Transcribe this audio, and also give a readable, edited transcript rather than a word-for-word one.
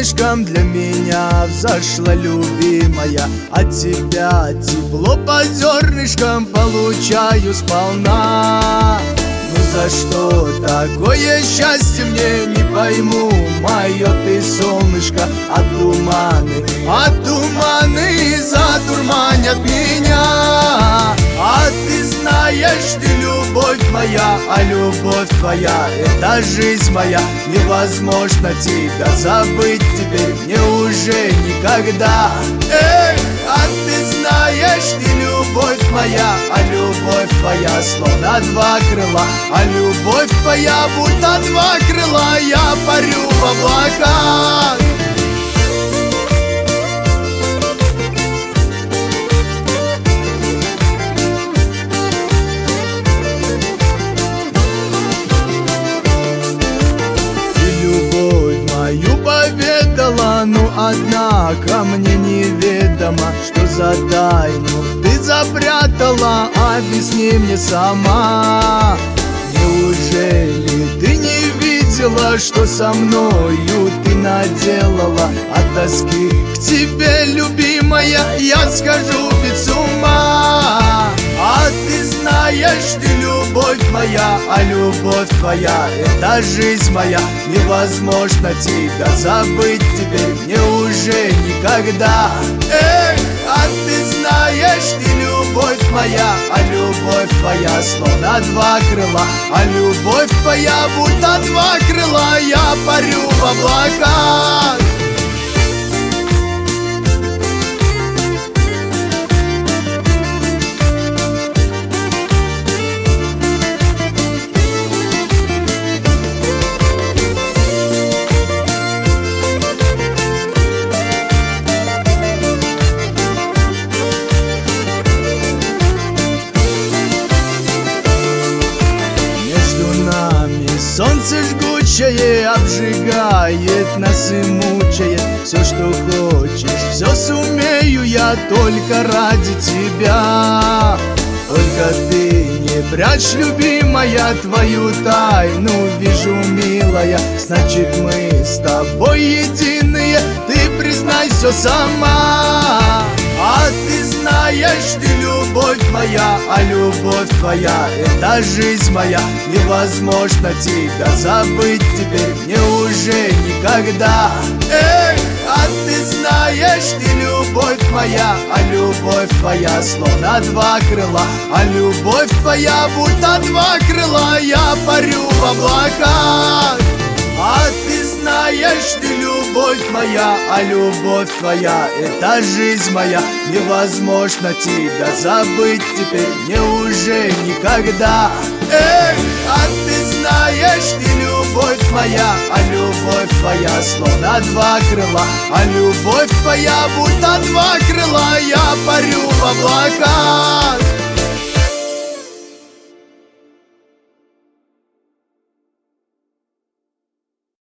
солнышком для меня взошла, любимая. От тебя тепло по зернышкам получаю сполна. Ну за что такое счастье мне, не пойму, мое ты солнышко. А туманы затурманят меня. А ты знаешь, ты любовь моя, а любовь твоя — это жизнь моя. Невозможно тебя забыть теперь мне уже никогда. Эй, а ты знаешь, ты любовь моя, а любовь твоя словно два крыла. А любовь твоя будто два крыла, я парю в облаках. Поведала, но однако мне неведомо, что за тайну ты запрятала, объясни мне сама. Неужели ты не видела, что со мною ты наделала? От тоски к тебе, любимая, я схожу ведь с ума. А ты знаешь, ты любовь моя, а любовь твоя — это жизнь моя. Невозможно тебя забыть теперь мне уже никогда. Эй, а ты знаешь, ты любовь моя, а любовь твоя словно два крыла. А любовь твоя будто два крыла, я парю в облаках. Солнце жгучее обжигает нас и мучает. Все, что хочешь, все сумею я только ради тебя. Только ты не прячь, любимая, твою тайну вижу, милая. Значит, мы с тобой единые, ты признай все сама. А ты знаешь, ты любовь моя, а любовь твоя — это жизнь моя. Невозможно тебя забыть теперь мне уже никогда. Эй, а ты знаешь, ты любовь моя, а любовь твоя словно два крыла. А любовь твоя будто два крыла, я парю в облаках. А ты знаешь, ты любовь моя, а любовь твоя — это жизнь моя. Невозможно тебя забыть теперь мне уже никогда. Эй, а ты знаешь, ты любовь моя, а любовь твоя словно два крыла. А любовь твоя будто два крыла, я парю в облаках.